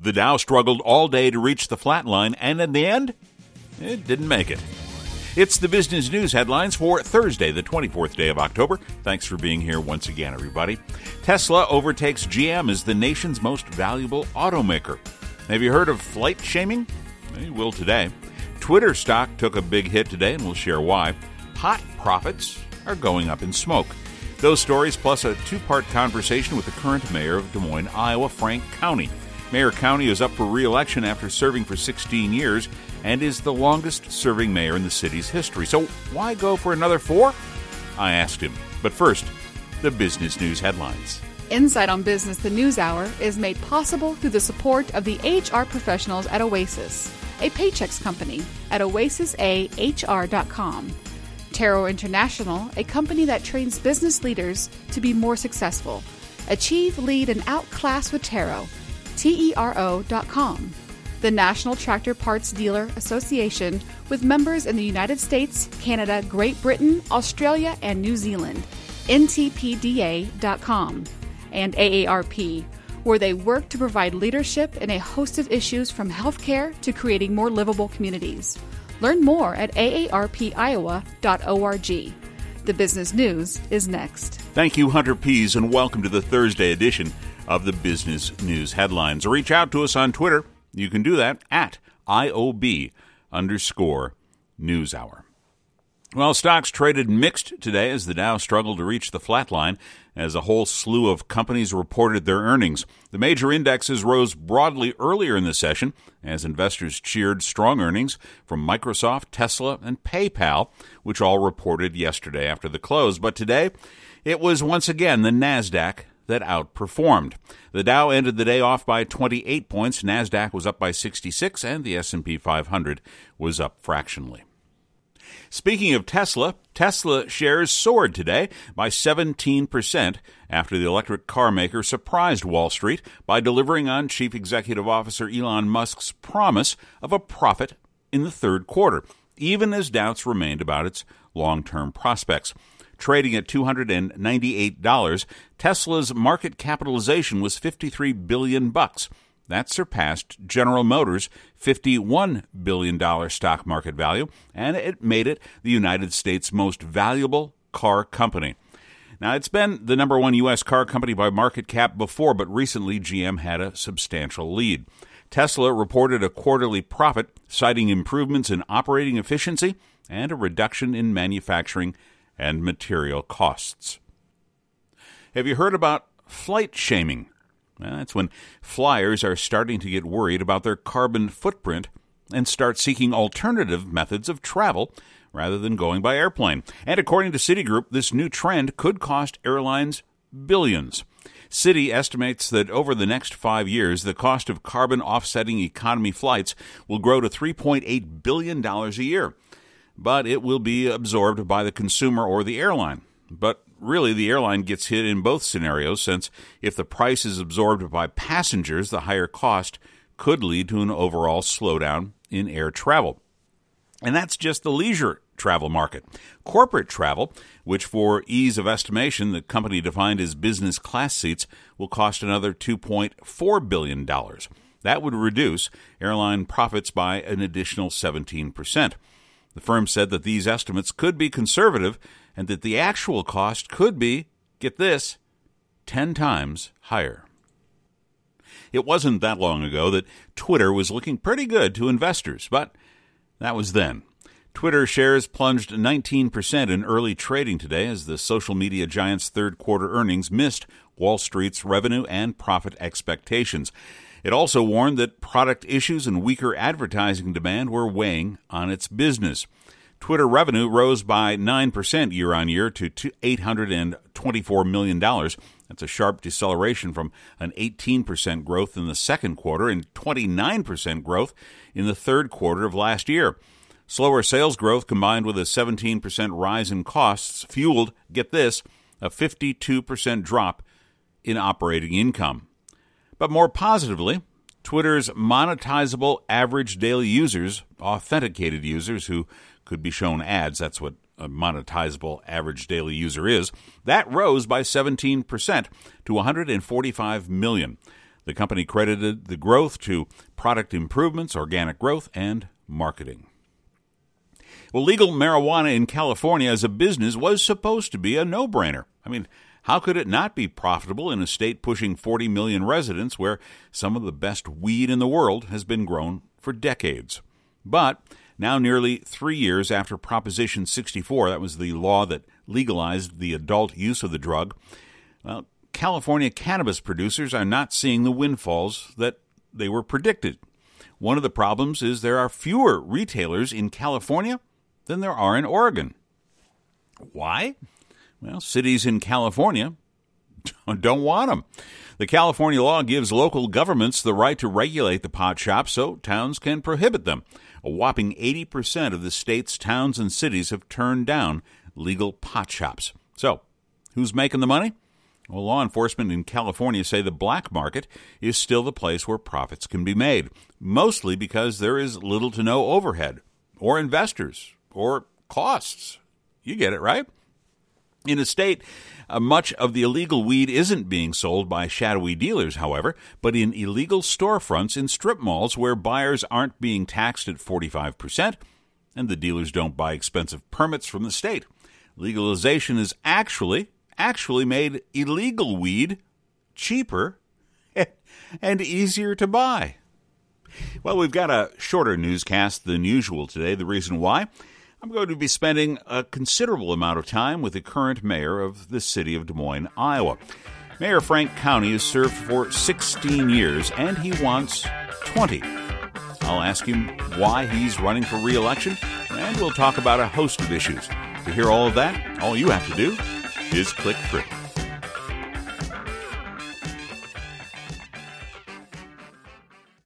The Dow struggled all day to reach the flat line, and in the end, it didn't make it. It's the business news headlines for Thursday, the 24th day of October. Thanks for being here once again, everybody. Tesla overtakes GM as the nation's most valuable automaker. Have you heard of flight shaming? You will today. Twitter stock took a big hit today, and we'll share why. Pot profits are going up in smoke. Those stories plus a two-part conversation with the current mayor of Des Moines, Iowa, Frank Cownie. Mayor Cownie is up for re-election after serving for 16 years and is the longest-serving mayor in the city's history. So why go for another 4? I asked him. But first, the business news headlines. Insight on Business, the News Hour, is made possible through the support of the HR professionals at Oasis, a Paychex company at oasisahr.com. Taro International, a company that trains business leaders to be more successful. Achieve, lead, and outclass with Taro. TERO.com. The National Tractor Parts Dealer Association, with members in the United States, Canada, Great Britain, Australia, and New Zealand. NTPDA.com. And AARP, where they work to provide leadership in a host of issues from healthcare to creating more livable communities. Learn more at aarpiowa.org. The business news is next. Thank you, Hunter Pease, and welcome to the Thursday edition of the Business News Headlines. Reach out to us on Twitter. You can do that at IOB_NewsHour. Well, stocks traded mixed today as the Dow struggled to reach the flat line as a whole slew of companies reported their earnings. The major indexes rose broadly earlier in the session as investors cheered strong earnings from Microsoft, Tesla, and PayPal, which all reported yesterday after the close. But today, it was once again the NASDAQ that outperformed. The Dow ended the day off by 28 points, NASDAQ was up by 66, and the S&P 500 was up fractionally. Speaking of Tesla, Tesla shares soared today by 17% after the electric car maker surprised Wall Street by delivering on Chief Executive Officer Elon Musk's promise of a profit in the third quarter, even as doubts remained about its long-term prospects. Trading at $298, Tesla's market capitalization was $53 billion. That surpassed General Motors' $51 billion stock market value, and it made it the United States' most valuable car company. Now, it's been the number one U.S. car company by market cap before, but recently GM had a substantial lead. Tesla reported a quarterly profit, citing improvements in operating efficiency and a reduction in manufacturing and material costs. Have you heard about flight shaming? Well, that's when flyers are starting to get worried about their carbon footprint and start seeking alternative methods of travel rather than going by airplane. And according to Citigroup, this new trend could cost airlines billions. Citi estimates that over the next 5 years, the cost of carbon offsetting economy flights will grow to $3.8 billion a year. But it will be absorbed by the consumer or the airline. But really, the airline gets hit in both scenarios, since if the price is absorbed by passengers, the higher cost could lead to an overall slowdown in air travel. And that's just the leisure travel market. Corporate travel, which for ease of estimation the company defined as business class seats, will cost another $2.4 billion. That would reduce airline profits by an additional 17%. The firm said that these estimates could be conservative and that the actual cost could be, get this, 10 times higher. It wasn't that long ago that Twitter was looking pretty good to investors, but that was then. Twitter shares plunged 19% in early trading today as the social media giant's third quarter earnings missed Wall Street's revenue and profit expectations. It also warned that product issues and weaker advertising demand were weighing on its business. Twitter revenue rose by 9% year-on-year to $824 million. That's a sharp deceleration from an 18% growth in the second quarter and 29% growth in the third quarter of last year. Slower sales growth combined with a 17% rise in costs fueled, get this, a 52% drop in operating income. But more positively, Twitter's monetizable average daily users, authenticated users who could be shown ads, that's what a monetizable average daily user is, that rose by 17% to 145 million. The company credited the growth to product improvements, organic growth, and marketing. Well, legal marijuana in California as a business was supposed to be a no-brainer. I mean, how could it not be profitable in a state pushing 40 million residents where some of the best weed in the world has been grown for decades? But now, nearly 3 years after Proposition 64, that was the law that legalized the adult use of the drug, well, California cannabis producers are not seeing the windfalls that they were predicted. One of the problems is there are fewer retailers in California than there are in Oregon. Why? Well, cities in California don't want them. The California law gives local governments the right to regulate the pot shops so towns can prohibit them. A whopping 80% of the state's towns and cities have turned down legal pot shops. So, who's making the money? Well, law enforcement in California say the black market is still the place where profits can be made, mostly because there is little to no overhead, or investors, or costs. You get it, right? In a state, much of the illegal weed isn't being sold by shadowy dealers, however, but in illegal storefronts in strip malls where buyers aren't being taxed at 45%, and the dealers don't buy expensive permits from the state. Legalization has actually made illegal weed cheaper and easier to buy. Well, we've got a shorter newscast than usual today. The reason why? I'm going to be spending a considerable amount of time with the current mayor of the city of Des Moines, Iowa. Mayor Frank Cownie has served for 16 years, and he wants 20. I'll ask him why he's running for re-election, and we'll talk about a host of issues. To hear all of that, all you have to do is click through.